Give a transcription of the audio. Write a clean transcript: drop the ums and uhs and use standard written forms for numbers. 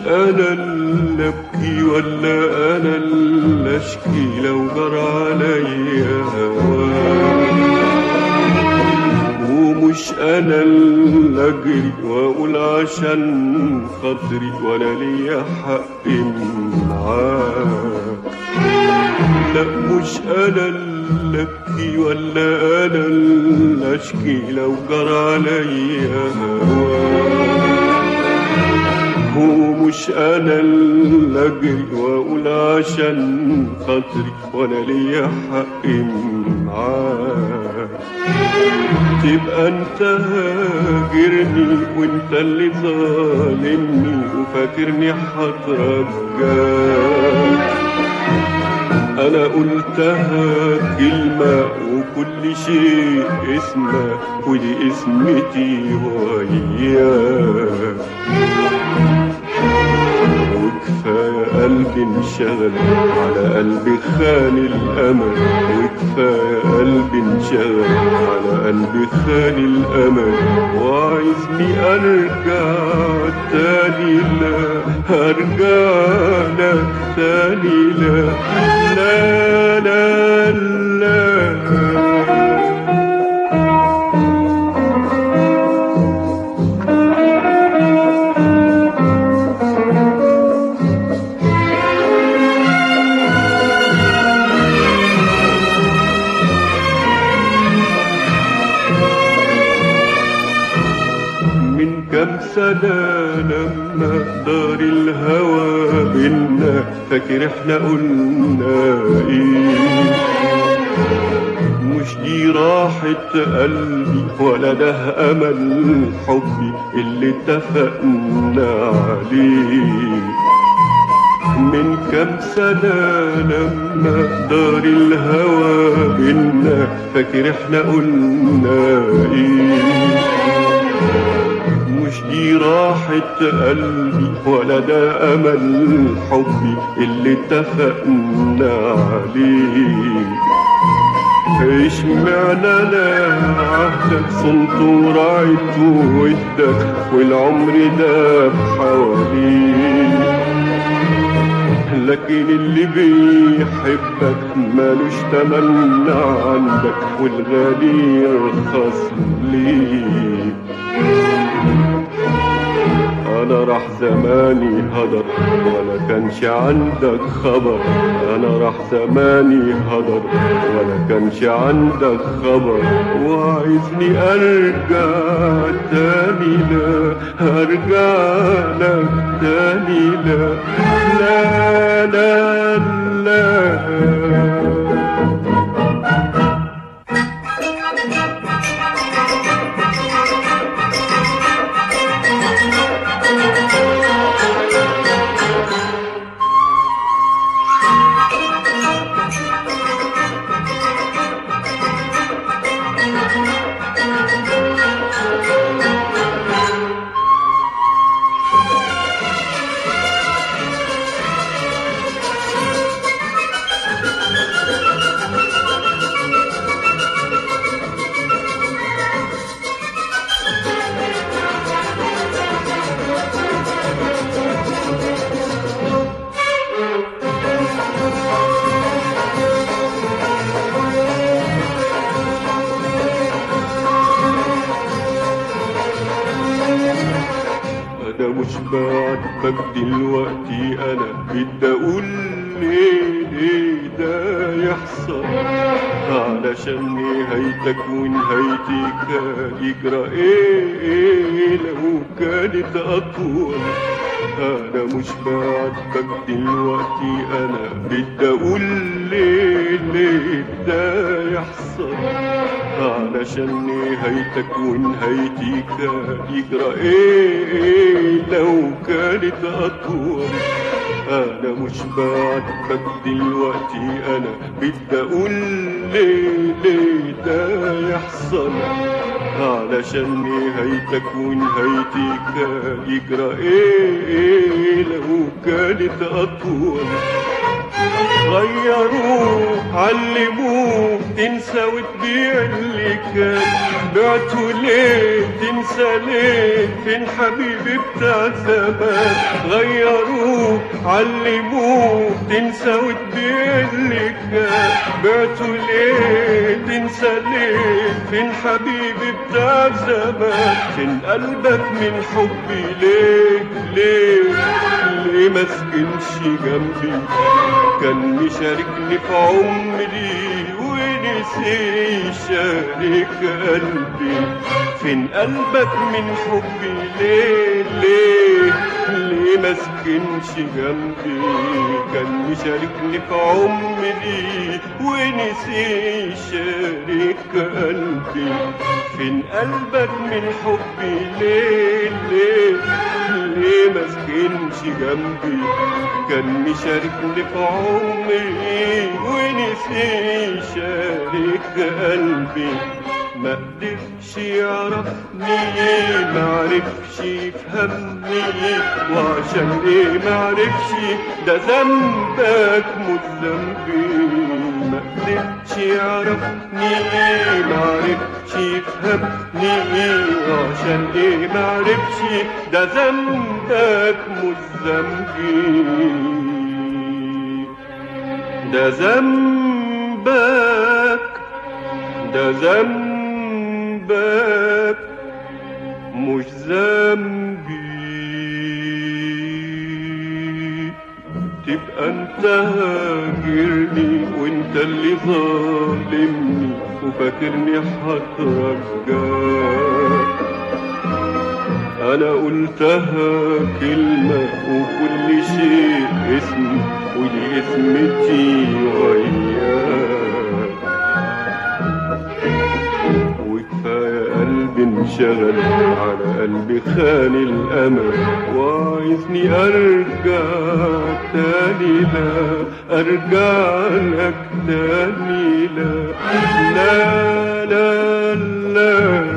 أنا اللي أبكي ولا أنا اللي أشكي لو جرى عليا هواك، ومش أنا اللي أجري وأقول عشان خاطري ولا ليا حق معاك. لا مش أنا اللي أبكي ولا أنا اللي أشكي لو جرى عليا هواك، ومش أنا اللي أجري وأقول عشان خاطري ولا ليا حق معاك. تبقى أنت هاجرني وأنت اللي ظالمني وفاكرني هترجاك. أنا قلتها كلمة وكل شيء اسمه ودي اسمتي وياك. وكفاية قلبي انشغل على قلبي خان الأمل، وكفاية قلبي انشغل على قلبي خان الأمل، وعايزني أرجع تاني لا هرجع لك تاني لا لا لا لا. كم سنة لما دار الهوى بينا، فاكر احنا قلنا ايه؟ مش دي راحة قلبي ولا ده أمل حبي اللي اتفقنا عليه. من كم سنة لما دار الهوى بينا، فاكر احنا قلنا ايه؟ مش دي راحة قلبي ولا ده أمل حبي اللي اتفقنا عليه. اشمعنى انا عهدك صنت ورعيت وودك والعمر ده بحواليك، لكن اللي بيحبك مالوش تمن عندك والغالي يرخص ليك. أنا راح زماني هدر ولا كانش عندك خبر، أنا راح زماني هدر ولا كانش عندك خبر، وعايزني أرجع تاني لا هرجع لك تاني لا لا لا لا. أنا مش بعاتبك دلوقتي، أنا بدي أقول ليه ده يحصل، علشان نهايتك ونهايتي كان يجرى إيه لو كانت أطول. أنا مش بعاتبك دلوقتي، أنا بدي أقول ليه ده يحصل، علشان نهايتك ونهايتي كان يجرى إيه لو كانت أطول. أنا مش بعاتبك دلوقتي، أنا بدي أقول ليه ده يحصل، علشان نهايتك ونهايتي كان يجرى إيه لو كانت أطول. غيروه علموه تنسى وتبيع اللي كان بعته ليه تنسى ليه فين حبيبي بتاع زمان غيروه علموه تنسى وتبيع اللي كان بعته ليه تنسى ليه فين حبيبي بتاع زمان فين قلبك من حبي ليه ليه ليه ما سكنش جنبي كان مشاركني في عمري ونسي يشارك قلبي فين قلبك من حبي ليه ليه ليه ما سكنش جنبي كان مشاركني في عمري ونسي يشارك قلبي فين قلبك من حبي ليه ليه ليه ما سكنش جنبي كان مشاركني في عمري ونسي يشارك قلبي ما قدرش يعرفني ما عرفش يفهمني وعشان ايه ما عرفش ده ذنبك مش ذنبي ما قدرش يعرفني ما عرفش يفهمني وعشان ايه ما عرفش ده ذنبك مش ذنبي ده ذنبك ده ذنبك مش ذنبي تبقى انت هاجرني وانت اللي ظالمني وفاكرني هترجاك انا قلتها كلمة وكل شيء اسم ودي اسمتي وياك وكفاية قلبي انشغل على قلبي خان الامل وعايزني ارجع تاني لا ارجع لك تاني لا لا لا لا